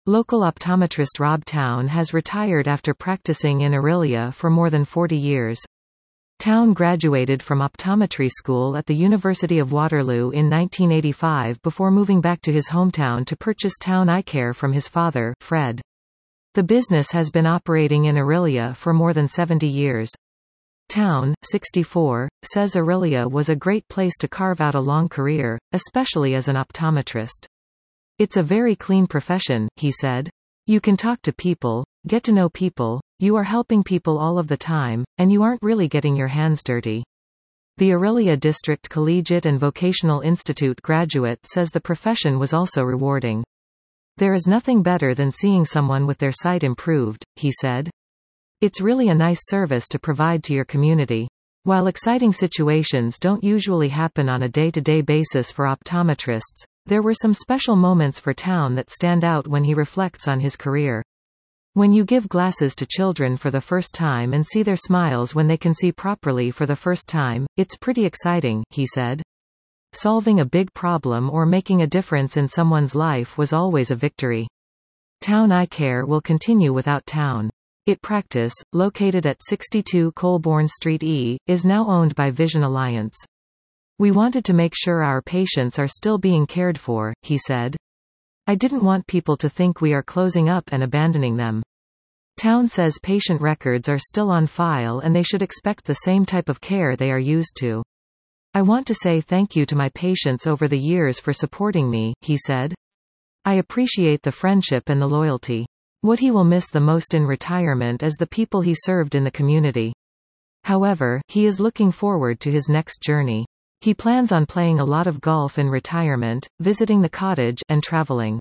Local optometrist Rob Town has retired after practicing in Orillia for more than 40 years. Town graduated from optometry school at the University of Waterloo in 1985 before moving back to his hometown to purchase Town Eye Care from his father, Fred. The business has been operating in Orillia for more than 70 years. Town, 64, says Orillia was a great place to carve out a long career, especially as an optometrist. It's a very clean profession, he said. You can talk to people, get to know people, you are helping people all of the time, and you aren't really getting your hands dirty. The Orillia District Collegiate and Vocational Institute graduate says the profession was also rewarding. There is nothing better than seeing someone with their sight improved, he said. It's really a nice service to provide to your community. While exciting situations don't usually happen on a day-to-day basis for optometrists, there were some special moments for Town that stand out when he reflects on his career. When you give glasses to children for the first time and see their smiles when they can see properly for the first time, it's pretty exciting, he said. Solving a big problem or making a difference in someone's life was always a victory. Town Eye Care will continue without Town. Its practice, located at 62 Colborne Street E, is now owned by Vision Alliance. We wanted to make sure our patients are still being cared for, he said. I didn't want people to think we are closing up and abandoning them. Town says patient records are still on file and they should expect the same type of care they are used to. I want to say thank you to my patients over the years for supporting me, he said. I appreciate the friendship and the loyalty. What he will miss the most in retirement is the people he served in the community. However, he is looking forward to his next journey. He plans on playing a lot of golf in retirement, visiting the cottage, and traveling.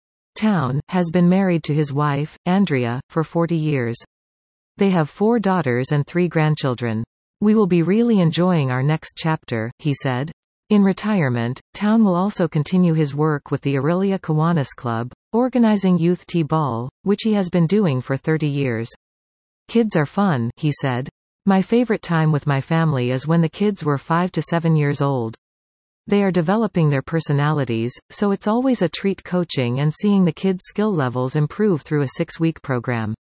Town has been married to his wife, Andrea, for 40 years. They have 4 daughters and 3 grandchildren. We will be really enjoying our next chapter, he said. In retirement, Town will also continue his work with the Orillia Kiwanis Club, organizing Youth T-Ball, which he has been doing for 30 years. Kids are fun, he said. My favorite time with my family is when the kids were 5 to 7 years old. They are developing their personalities, so it's always a treat coaching and seeing the kids' skill levels improve through a 6-week program.